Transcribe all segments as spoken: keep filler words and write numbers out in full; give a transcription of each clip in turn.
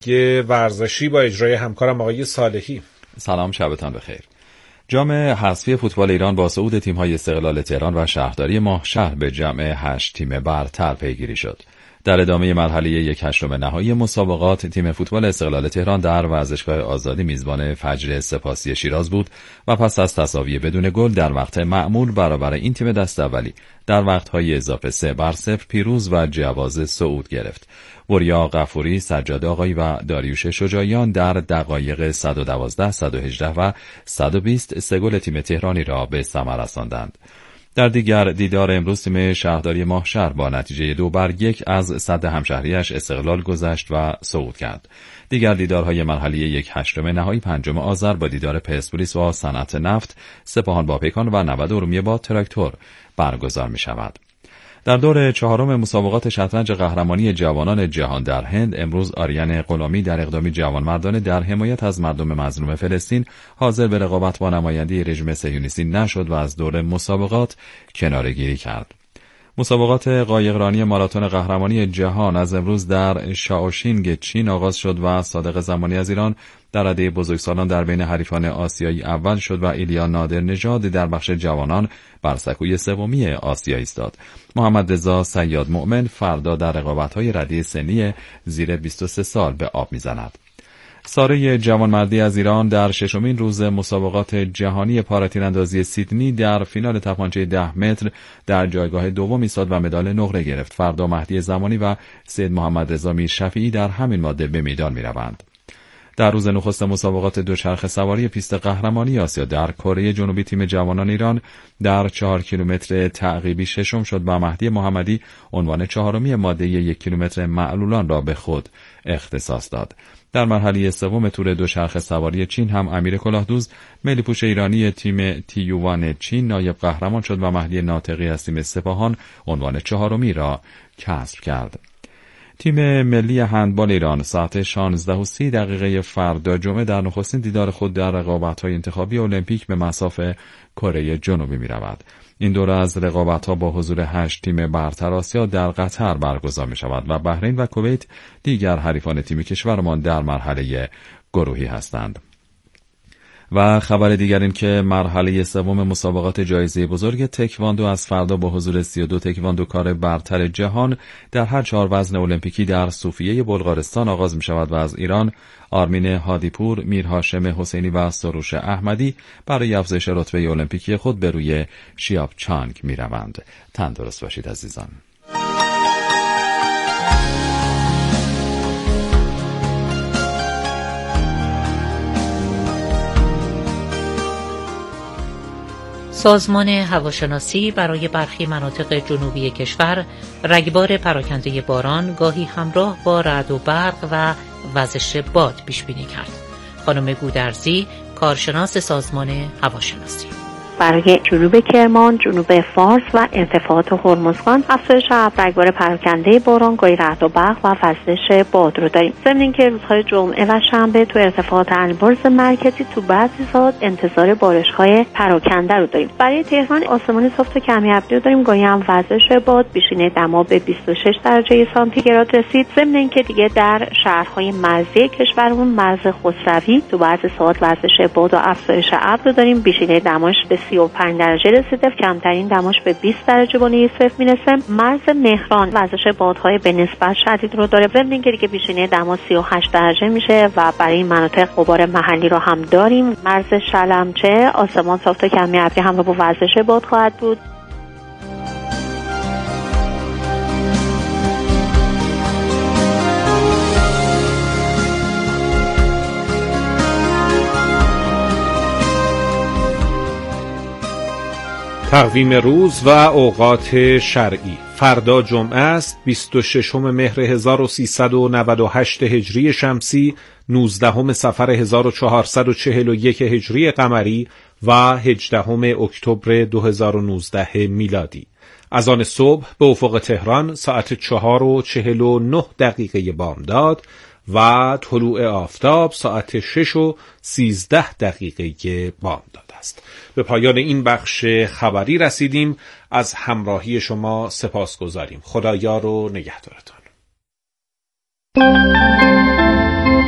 یه ورزشی با اجرای همکارم آقای صالحی. سلام، شبتان بخیر. جام حذفی فوتبال ایران با صعود تیم‌های استقلال تهران و شهرداری ماهشهر به جمع هشت تیم برتر پیگیری شد. در ادامه مرحله یک هشتم نهایی مسابقات، تیم فوتبال استقلال تهران در ورزشگاه آزادی میزبان فجر سپاسی شیراز بود و پس از تساوی بدون گل در وقت معمول برابر این تیم دست اولی در وقت‌های اضافه سه بر صفر پیروز و جواز صعود گرفت. وریا غفوری، سجاد آقایی و داریوش شجاعیان در دقایق صد و دوازده، صد و هجده و صد و بیست سه گل تیم تهرانی را به ثمر رساندند. در دیگر دیدار امروز تیم شهرداری ماهشهر با نتیجه دو بر یک از صد همشهریش استقلال گذشت و صعود کرد. دیگر دیدارهای مرحله یک هشتم نهایی پنجم آذر با دیدار پرسپولیس با صنعت نفت، سپاهان با پیکان و نود ارومیه با تراکتور برگزار می شود. در دور چهارم مسابقات شطرنج قهرمانی جوانان جهان در هند، امروز آریان غلامی در اقدامی جوانمردانه در حمایت از مردم مظلوم فلسطین حاضر به رقابت با نماینده رژیم صهیونیستی نشد و از دور مسابقات کناره‌گیری کرد. مسابقات قایقرانی ماراتون قهرمانی جهان از امروز در شائوشینگ چین آغاز شد و صادق زمانی از ایران در رده بزرگسالان در بین حریفان آسیایی اول شد و ایلیا نادر نژاد در بخش جوانان بر سکوی سومی آسیا ایستاد. محمد رضا صیاد مؤمن فردا در رقابت‌های رده سنی زیر بیست و سه سال به آب می‌زند. ساره جوانمردی از ایران در ششمین روز مسابقات جهانی پاراتیراندازی سیدنی در فینال تپانچه ده متر در جایگاه دوم ایستاد و مدال نقره گرفت. فردا مهدی زمانی و سید محمد رضا میرشفیعی در همین ماده به میدان می‌روند. در روز نخست مسابقات دوچرخه سواری پیست قهرمانی آسیا در کره جنوبی تیم جوانان ایران در چهار کیلومتر تعقیبی ششم شد و مهدی محمدی عنوان چهارمی ماده یک کیلومتر معلولان را به خود اختصاص داد. در مرحله سوم تور دوچرخه سواری چین هم امیر کلاهدوز ملی پوش ایرانی تیم تیووان چین نایب قهرمان شد و مهدی ناطقی از تیم سپاهان عنوان چهارمی را کسب کرد. تیم ملی هندبال ایران ساعت شانزده و سی دقیقه فردا جمعه در نخستین دیدار خود در رقابت‌های انتخابی المپیک به مصاف کره جنوبی می‌رود. این دوره از رقابت‌ها با حضور هشت تیم برتر آسیا در قطر برگزار می‌شود و بحرین و کویت دیگر حریفان تیم کشورمان در مرحله گروهی هستند. و خبر دیگر این که مرحله سوم مسابقات جایزه بزرگ تکواندو از فردا با حضور سی و دو تکواندوکار برتر جهان در هر چهار وزن المپیکی در صوفیه بلغارستان آغاز می شود و از ایران آرمین هادیپور، میرهاشم حسینی و سروش احمدی برای افزایش رتبه المپیکی خود به روی شیاپچانگ می روند. تندرست باشید عزیزان. سازمان هواشناسی برای برخی مناطق جنوبی کشور رگبار پراکنده باران گاهی همراه با رعد و برق و وزش باد پیش بینی کرد. خانم گودرزی، کارشناس سازمان هواشناسی: برای جنوب کرمان، جنوب فارس و ارتفاعات هرمزگان افزایش رگبار پراکنده باران، گاهی رعد و برق و وزش باد رو داریم. ضمن اینکه روزهای جمعه و شنبه تو ارتفاعات البرز مرکزی تو بعضی ساعات انتظار بارش‌های پراکنده رو داریم. برای تهران آسمان صاف و کمی ابری رو داریم، گاهی هم وزش باد، بیشینه دما به بیست و شش درجه سانتیگراد رسید. ضمن اینکه دیگه در شهرهای مرزی کشورمون، مرز خسروی، تو بعضی ساعات وزش باد و افزایش ابر رو داریم، بیشینه دماش به سی و پنج درجه رسیده، کمترین دماش به بیست درجه بالای صفر میرسه. مرز مهران وزش بادهای به نسبت شدید رو داره، ضمن اینکه دیگه بیشینه دما سی و هشت درجه میشه و برای این مناطق غبار محلی رو هم داریم. مرز شلمچه آسمان صاف تا کمی ابری همراه با وزش باد خواهد بود. تقویم روز و اوقات شرعی: فردا جمعه است، بیست و ششم مهر هزار و سیصد و نود و هشت هجری شمسی، نوزدهم صفر هزار و چهارصد و چهل و یک هجری قمری و هجدهم اکتبر دو هزار و نوزده میلادی. از آن صبح به افق تهران ساعت چهار و چهل و نه دقیقه بامداد و طلوع آفتاب ساعت شش و سیزده دقیقه بامداد است. به پایان این بخش خبری رسیدیم. از همراهی شما سپاس گذاریم. خدایا رو نگهدارتان.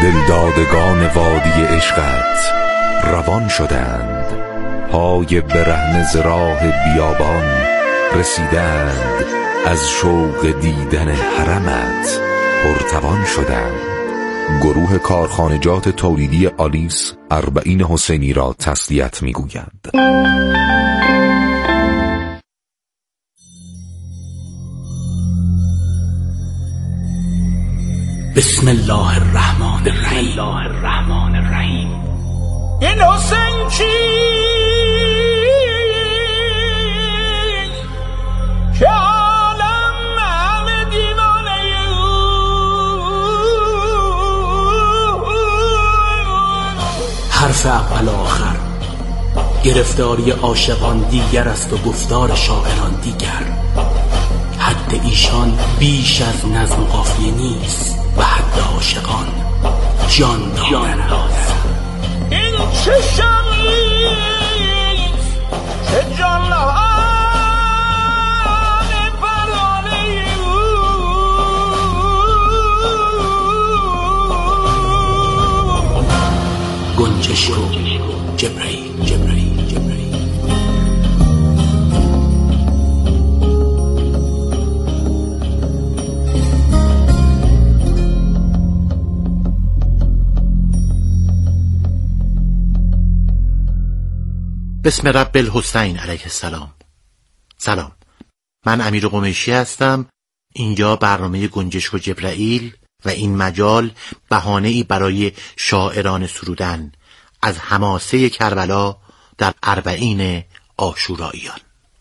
دلدادگان وادی عشقت روان شدند، پای برهنه ز راه بیابان رسیدند، از شوق دیدن حرمت پرتوان شدند. گروه کارخانجات تولیدی آلیس اربعین حسینی را تسلیت می‌گویند. بسم الله الرحمن الرحیم. الله الرحمن الرحیم. این حسین چی که عالم همه دیوانه حرف اول آخر گرفتاری عاشقان دیگر است و گفتار شاعران دیگر. حد ایشان بیش از نظم و قافیه نیست و حد عاشقان جان دارد. این چه شمیست چه جان نهان پرانه او گنجش رو جبرئیل جبرئیل جبرئیل. بسم رب الحسین علیه السلام. سلام، من امیر قمیشی هستم. اینجا برنامه گنجشک و جبرئیل و این مجال بهانه‌ای برای شاعران سرودن از حماسه کربلا در اربعین عاشوراییان.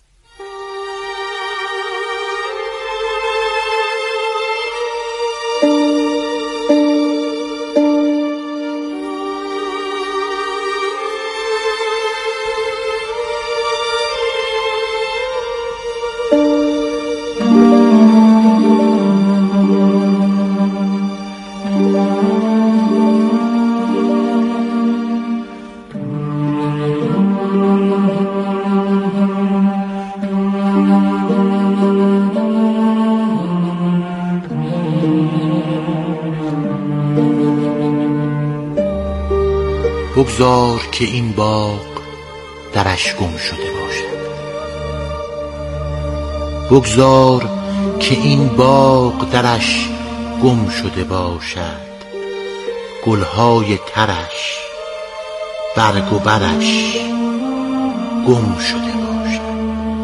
بگذار که این باغ درش گم شده باشد، بگذار که این باغ درش گم شده باشد، گلهای ترش برگ و برش گم شده باشد.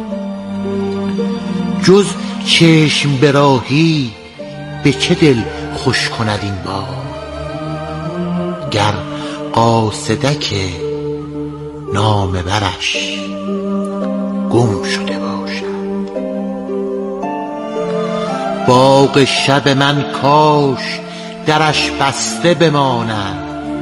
جز چشم براهی به چه دل خوش کند این باغ، گر قاصدک نامه برش گم شده باشد. باغ شب من کاش درش بسته بماند،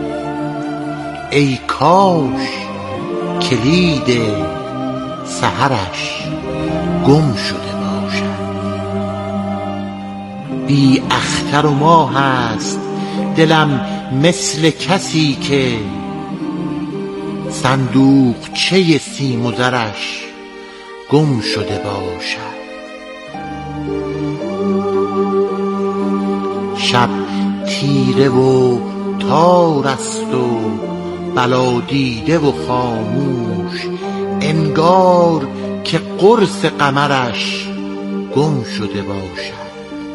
ای کاش کلید سحرش گم شده باشد. بی اختر و ماه است دلم مثل کسی که صندوقچه سیم و زرش گم شده باشد. شب تیره و تار است و بلا دیده و خاموش، انگار که قرص قمرش گم شده باشد.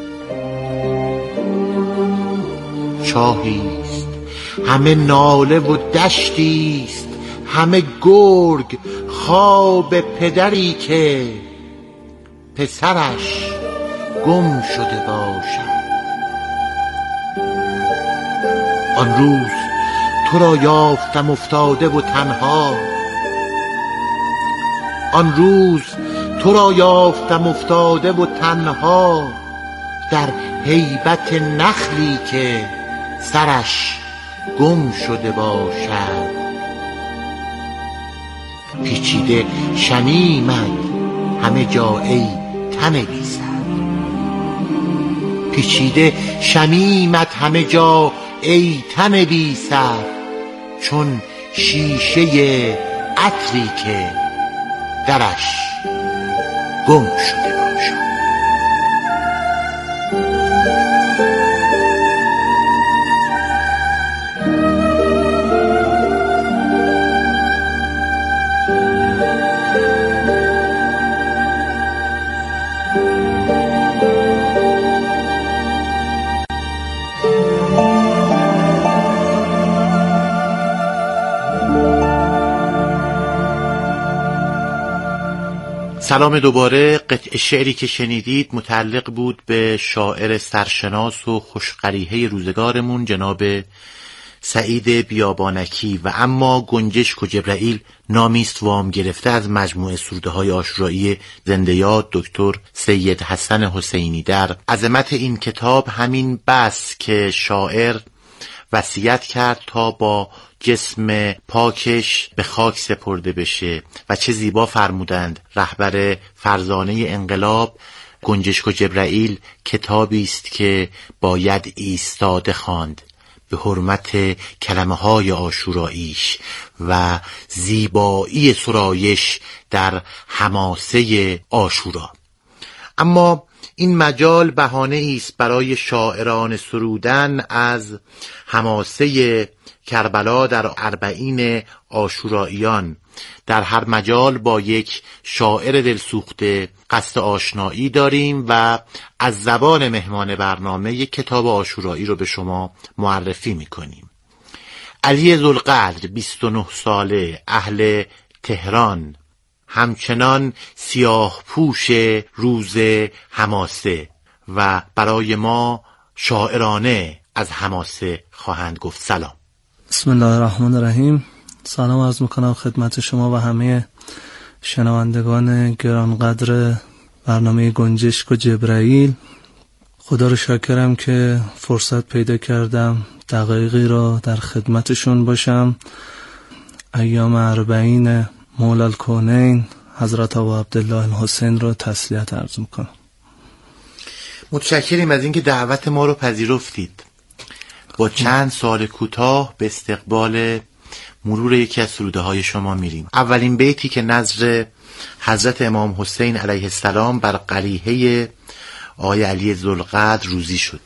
چاهیست همه ناله و دشتیست، همه گرگ خواب پدری که پسرش گم شده باشد. آن روز تو را یافتم افتاده و تنها، آن روز تو را یافتم افتاده و تنها، در هیبت نخلی که سرش گم شده باشد. پیچیده شمیمت همه جا ای تن بی سر، پیچیده شمیمت همه جا ای تن بی سر، چون شیشه عطری که درش گم شده باشد. سلام دوباره. قطع شعری که شنیدید متعلق بود به شاعر سرشناس و خوشقریحه روزگارمون جناب سعید بیابانکی و اما گنجشک و جبرائیل نامیست وام گرفته از مجموعه سروده های عاشورایی زنده یاد دکتر سید حسن حسینی. در عظمت این کتاب همین بس که شاعر وصیت کرد تا با جسم پاکش به خاک سپرده بشه و چه زیبا فرمودند رهبر فرزانه انقلاب: گنجشک و جبرائیل کتابی است که باید ایستاده خواند به حرمت کلمه های عاشوراییش و زیبایی سرایش در حماسه عاشورا. اما این مجال بهانه است برای شاعران سرودن از حماسه کربلا در اربعین عاشوراییان. در هر مجال با یک شاعر دلسوخته قصد آشنایی داریم و از زبان مهمان برنامه یک کتاب عاشورایی رو به شما معرفی میکنیم. علی ذوالقدر، بیست و نه ساله، اهل تهران، همچنان سیاه پوش روز حماسه و برای ما شاعرانه از حماسه خواهند گفت. سلام. بسم الله الرحمن الرحیم. سلام عرض میکنم خدمت شما و همه شنوندگان گرانقدر برنامه گنجشک و جبرائیل. خدا رو شاکرم که فرصت پیدا کردم دقایقی را در خدمتشون باشم. ایام اربعین مولا الکونین حضرت ابا عبدالله الحسین رو تسلیت عرض میکنم. متشکریم از اینکه دعوت ما رو پذیرفتید. با چند سال کوتاه به استقبال مرور یکی از سروده های شما میریم. اولین بیتی که نظر حضرت امام حسین علیه السلام بر قریحه آقای علی ذوالقدر روزی شد.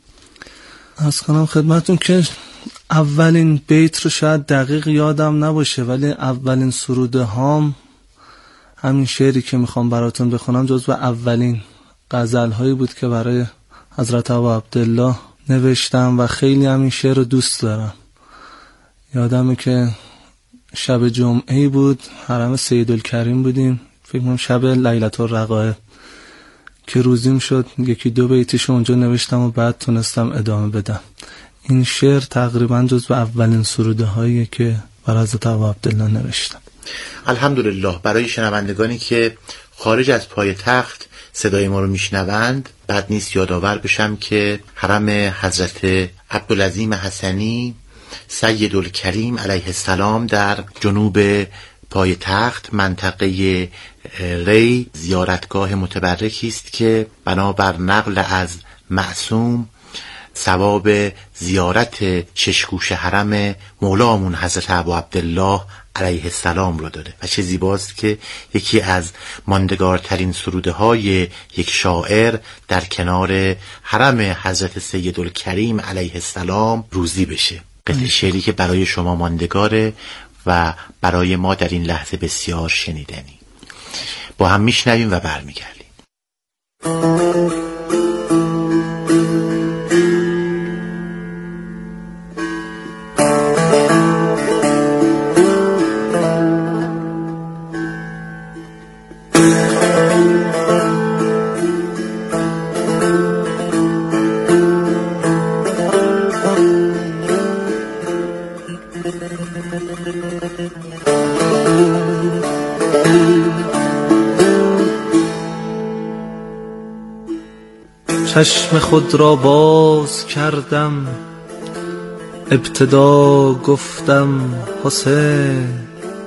عرض کنم خدمتون که اولین بیت رو شاید دقیق یادم نباشه، ولی اولین سروده هام همین شعری که میخوام براتون بخونم جزو اولین غزل هایی بود که برای حضرت ابا عبدالله نوشتم و خیلی همین شعر رو دوست دارم. یادمه که شب جمعه‌ای بود، حرم سیدالکریم بودیم، فکر کنم شب لیلة الرقائب که روزیم شد. یکی دو بیتیشو اونجا نوشتم و بعد تونستم ادامه بدم. این شعر تقریبا جزو اولین سروده هایی که برای حضرت ابا عبدالله نوشتم. الحمدلله. برای شنوندگانی که خارج از پای تخت صدای ما رو میشنوند، بد نیست یادآور بشم که حرم حضرت عبدالعظیم حسنی سیدالکریم علیه السلام در جنوب پای تخت منطقه ری زیارتگاه متبرکی است که بنابر نقل از معصوم ثواب زیارت ششگوش حرم مولامون حضرت ابا عبدالله علیه السلام رو داره و چه زیباست که یکی از ماندگارترین سروده های یک شاعر در کنار حرم حضرت سیدالکریم علیه السلام روزی بشه. قطع شعری که برای شما ماندگاره و برای ما در این لحظه بسیار شنیدنی. با هم میشنویم و برمیگردیم. چشم خود را باز کردم، ابتدا گفتم حسین.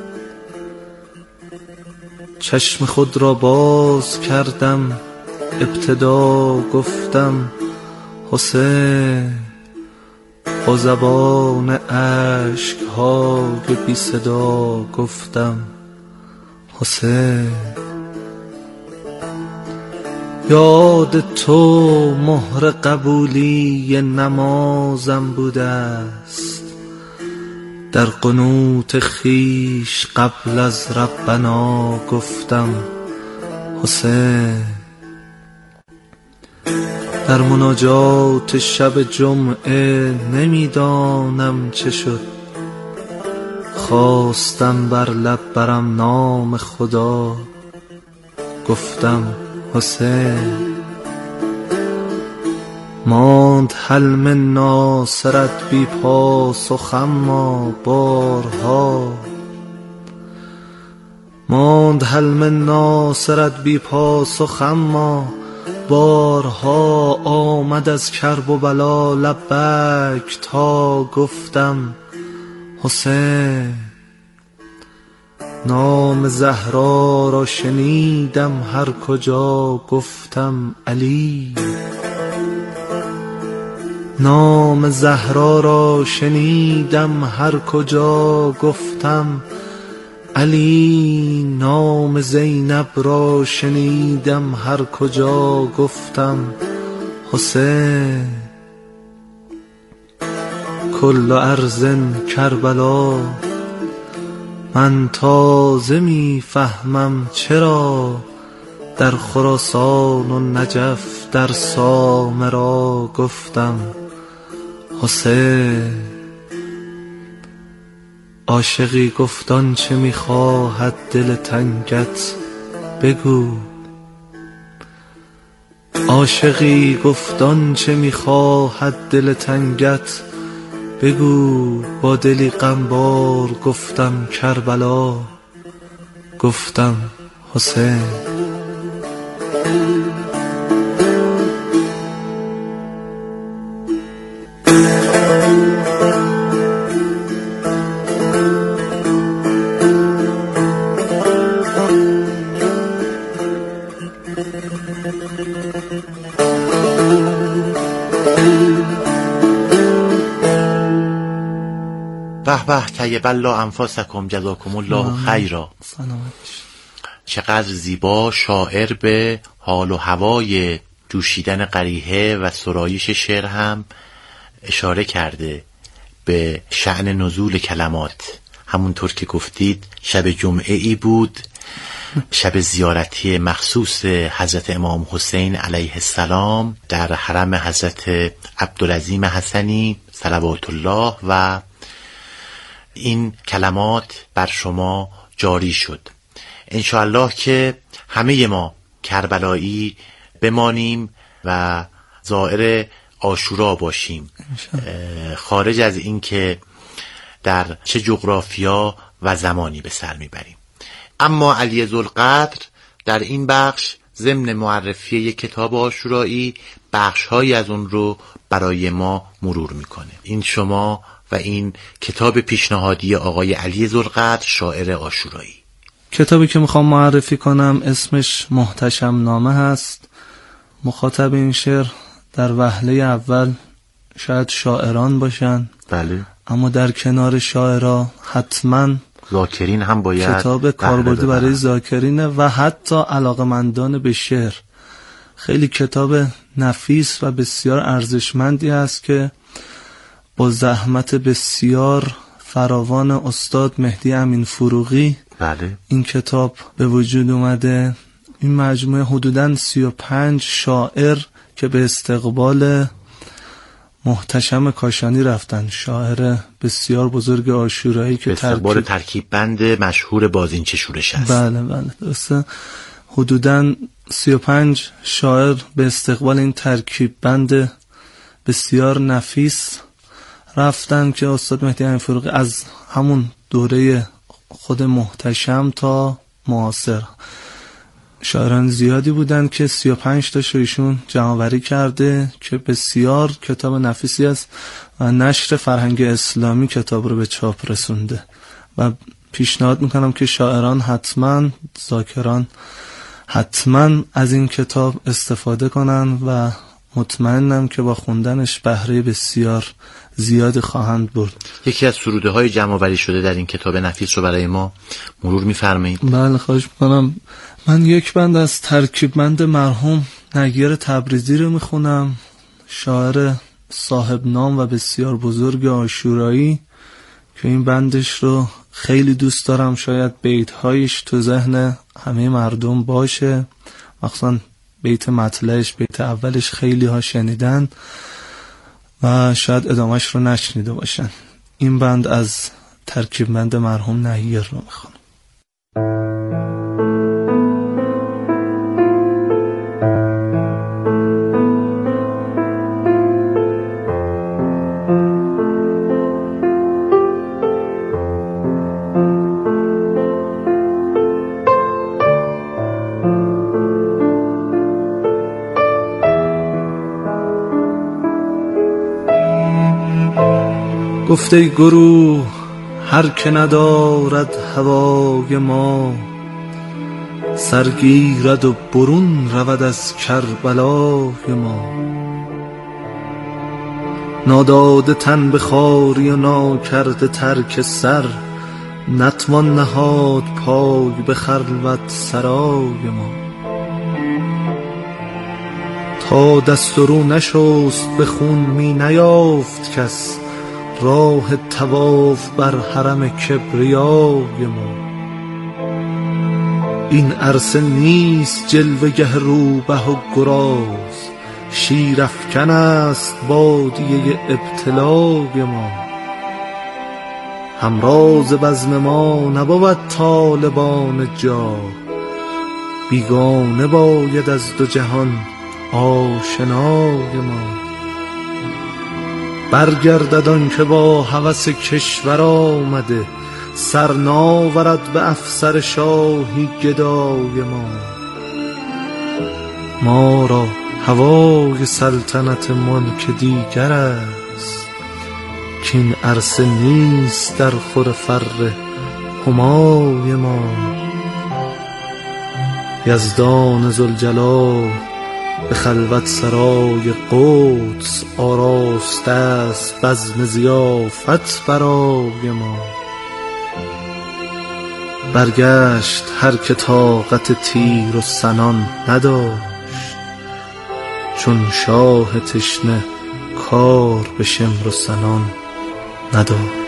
چشم خود را باز کردم، ابتدا گفتم حسین. با زبان اشک های بی صدا گفتم حسین. یاد تو مهر قبولی نمازم بوده است، در قنوت خیش قبل از ربنا گفتم حسین. در مناجات شب جمعه نمیدانم چه شد، خواستم بر لب برم نام خدا گفتم حسین. ماند حلم ناصرت بی پاسخ اما بارها، ماند حلم ناصرت بی پاسخ اما بارها، آمد از کرب و بلا لبک تا گفتم حسین. نام زهرا را شنیدم هر کجا گفتم علی، نام زهرا را شنیدم هر کجا گفتم علی، نام زینب را شنیدم هر کجا گفتم حسین. کل ارض کربلا، من تازه می فهمم چرا در خراسان و نجف در سامرا گفتم حسین. عاشقی گفت آنچه می‌خواهد دل تنگت بگو، عاشقی گفت آنچه می‌خواهد دل تنگت بگو، با دلی غمبار گفتم کربلا، گفتم حسین. به به طیب الله انفاسکم جزاکم الله خیرا. چقدر زیبا شاعر به حال و هوای جوشیدن قریحه و سرایش شعر هم اشاره کرده، به شأن نزول کلمات. همونطور که گفتید شب جمعه ای بود، شب زیارتی مخصوص حضرت امام حسین علیه السلام در حرم حضرت عبدالعظیم حسنی صلوات الله، و این کلمات بر شما جاری شد. انشاءالله که همه ما کربلایی بمانیم و زائر عاشورا باشیم، خارج از این که در چه جغرافیا و زمانی به سر میبریم. اما علی ذوالقدر در این بخش ضمن معرفی یک کتاب عاشورایی بخش‌هایی از اون رو برای ما مرور میکنه. این شما و این کتاب پیشنهادی آقای علی ذوالقدر شاعر عاشورایی. کتابی که میخوام معرفی کنم اسمش محتشم نامه هست. مخاطب این شعر در وهله اول شاید شاعران باشن، بله، اما در کنار شاعرها حتما ذاکرین هم باید کتاب کاربردی برای ذاکرینه و حتی علاقمندان به شعر. خیلی کتاب نفیس و بسیار ارزشمندی است که با زحمت بسیار فراوان استاد مهدی امین فروغی بله این کتاب به وجود اومده. این مجموعه حدوداً سی و پنج شاعر که به استقبال محتشم کاشانی رفتن، شاعر بسیار بزرگ عاشورایی که به استقبال ترکیب, ترکیب بند مشهور بازینچه شورش است. بله بله درسته. حدوداً سی و پنج شاعر به استقبال این ترکیب بند بسیار نفیس رفتن که استاد مهدی امین فروغی از همون دوره خود محتشم تا معاصر شاعران زیادی بودن که سی و پنج تاشو ایشون جمع‌آوری کرده که بسیار کتاب نفیسی است و نشر فرهنگ اسلامی کتاب رو به چاپ رسونده و پیشنهاد میکنم که شاعران حتما، ذاکران حتما از این کتاب استفاده کنن و مطمئنم که با خوندنش بهره بسیار زیادی خواهند برد. یکی از سروده های جمع‌آوری شده در این کتاب نفیس رو برای ما مرور می‌فرمایید؟ بله خواهش میکنم. من یک بند از ترکیب بند مرحوم نگیر تبریزی رو میخونم، شاعر صاحب نام و بسیار بزرگ عاشورایی که این بندش رو خیلی دوست دارم. شاید بیت‌هایش تو ذهن همه مردم باشه، مخصوصا بیت مطلعش، بیت اولش خیلی ها شنیدن و شاید ادامهش رو نشنیده باشن. این بند از ترکیب بند مرحوم نگیر رو میخونم. گفته ای گروه هر که ندارد هوای ما، سرگیرد و برون رود از کربلای ما. ناداده تن به خواری و ناکرده ترک سر، نتوان نهاد پای به خلوت سرای ما. تا دست و رو نشست به خون می نیافت کس، راه طواف بر حرم کبریای ما. این عرصه نیست جلوه‌گه روبه و گراز، شیرافکن است بادیه ابتلای ما. همراز بزم ما نبود طالبان جاه، بیگانه باید از دو جهان آشنای ما. برگردد آن که با هوس کشور آمده، سر ناورد به افسر شاهی گدای ما. ما را هوای سلطنت ملک دیگر است، کین عرصه نیست در خور فر همای ما. یزدان ذوالجلال به خلوت سرای قدس، آراسته است بزم ضیافت برای ما. برگشت هر که طاقت تیر و سنان نداشت، چون شاه تشنه کار به شمر و سنان نداشت.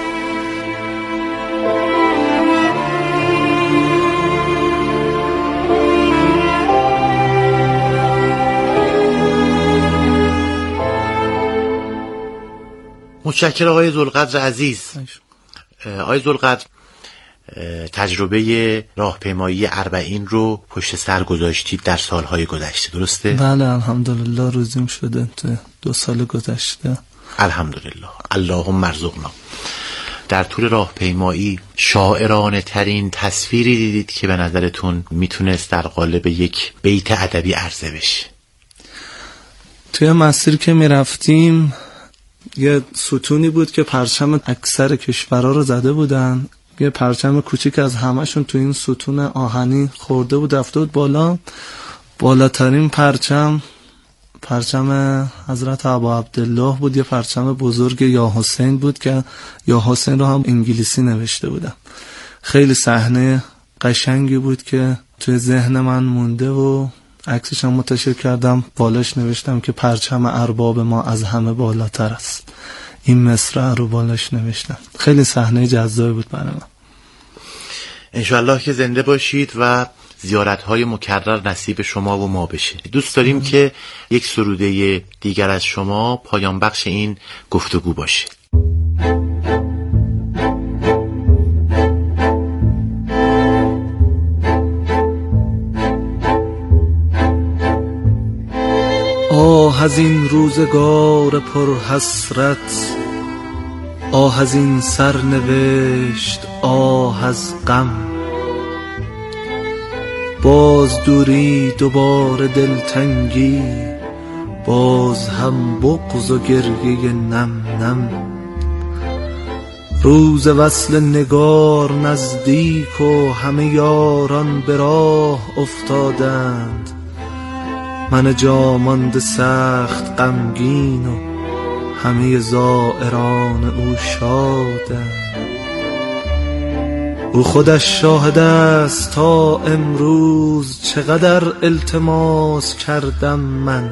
متشکرم آقای ذوالقدر عزیز. آقای ذوالقدر، تجربه راهپیمایی اربعین رو پشت سر گذاشتید در سالهای گذشته، درسته؟ بله الحمدلله روزیم شده تو دو سال گذشته. الحمدلله، اللهم ارزقنا. در طول راهپیمایی شاعرانه ترین تصویری دیدید که به نظرتون میتونست در قالب یک بیت ادبی عرضه بشه؟ توی مسیر که میرفتیم یه ستونی بود که پرچم اکثر کشورها رو زده بودن، یه پرچم کوچیک از همشون تو این ستون آهنی خورده بود رفته بود بالا. بالاترین پرچم پرچم حضرت ابا عبدالله بود، یه پرچم بزرگ یا حسین بود که یا حسین رو هم انگلیسی نوشته بودن. خیلی صحنه قشنگی بود که توی ذهن من مونده و عکسش هم منتشر کردم. بالاش نوشتم که پرچم ارباب ما از همه بالاتر است. این مصرع رو بالاش نوشتم. خیلی صحنه جذابی بود برای من. انشاءالله که زنده باشید و زیارت‌های مکرر نصیب شما و ما بشه. دوست داریم ام. که یک سروده دیگر از شما پایان بخش این گفتگو باشه. آه از این روزگار پر حسرت، آه از این سرنوشت، آه از غم. باز دوری دوباره دلتنگی، باز هم بغض و گریه نم نم. روز وصل نگار نزدیک و همه یاران به راه افتادند. من جا مانده سخت غمگین و همه زائران او شادند. او خودش شاهد است تا امروز چقدر التماس کردم من.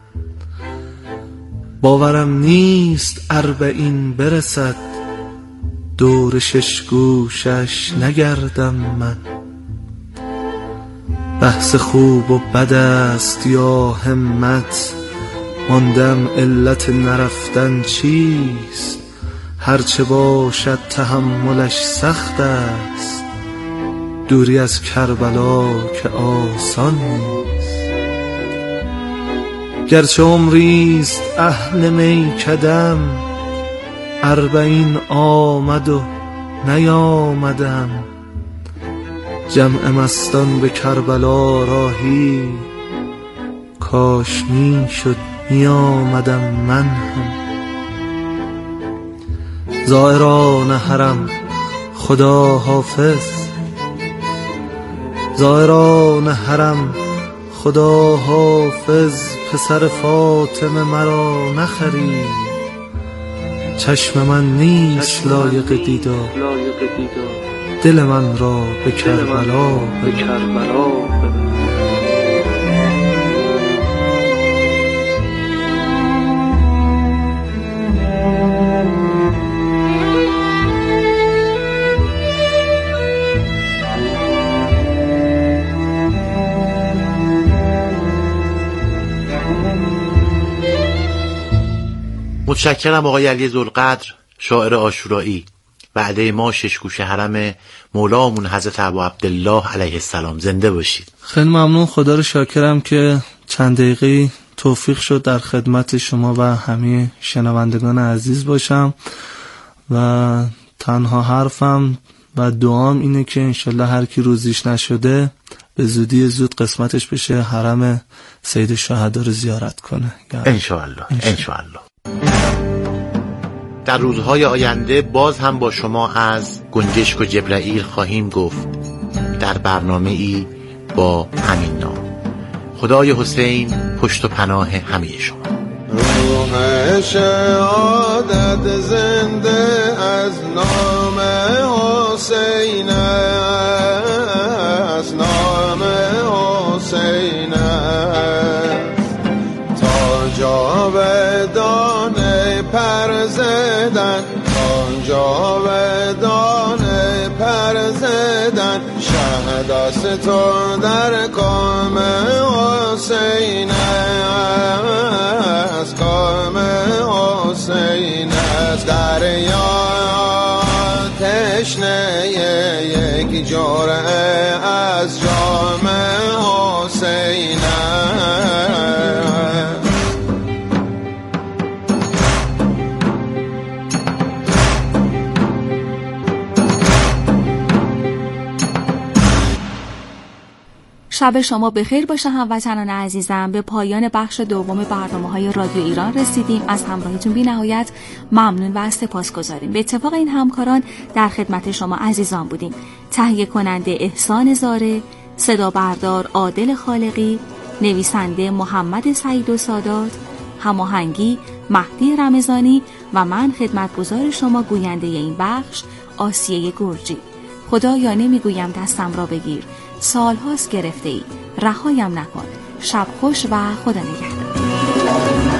باورم نیست اربعین برسد، دور شش گوشش نگردم من. بحث خوب و بد است یا همت، ماندم علت نرفتن چیست؟ هرچه باشد تحملش سخت است، دوری از کربلا که آسان نیست. گرچه عمریست اهل میکدم، اربعین آمد و نیامدم. جمع مستان به کربلا راهی، کاش می شد می آمدم من هم. زائران حرم خدا حافظ، زائران حرم خدا حافظ، پسر فاطمه مرا نخرید، چشم من نیست لایق دیدار، دل من را به کربلا ببر. متشکرم آقای علی ذوالقدر، شاعر عاشورایی. بعد ما ششگوش حرم مولامون حضرت ابو عبدالله علیه السلام. زنده باشید. خیلی ممنون، خدا رو شاکرم که چند دقیقه توفیق شد در خدمت شما و همه شنوندگان عزیز باشم و تنها حرفم و دعام اینه که انشالله هر کی روزیش نشده به زودی زود قسمتش بشه حرم سید شهدا رو زیارت کنه. انشالله انشالله. در روزهای آینده باز هم با شما از گنجشک و جبرائیل خواهیم گفت در برنامه ای با همین نام. خدای حسین پشت و پناه همه شما. روح شهادت زنده از نام حسین، از نام حسین، تا جاودان پر زدن، تا جاودان پر زدن، شهداست تو در کام حسین، از کام حسین، از دریا تشنه یک جرعه از جام حسین. شب شما بخیر باشه هموطنان عزیزم. به پایان بخش دوم برنامه‌های رادیو ایران رسیدیم. از همراهیتون بی نهایت ممنون و سپاسگزاریم. به اتفاق این همکاران در خدمت شما عزیزان بودیم. تهیه کننده احسان زاره، صدا بردار عادل خالقی، نویسنده محمد سعید و سادات، هماهنگی مهدی رمضانی و من خدمتگزار شما گوینده این بخش آسیه گرجی. خدایا نمیگویم دستم را بگیر، سال هاست گرفته ای، رهایم نکن. شب خوش و خدا نگهدار.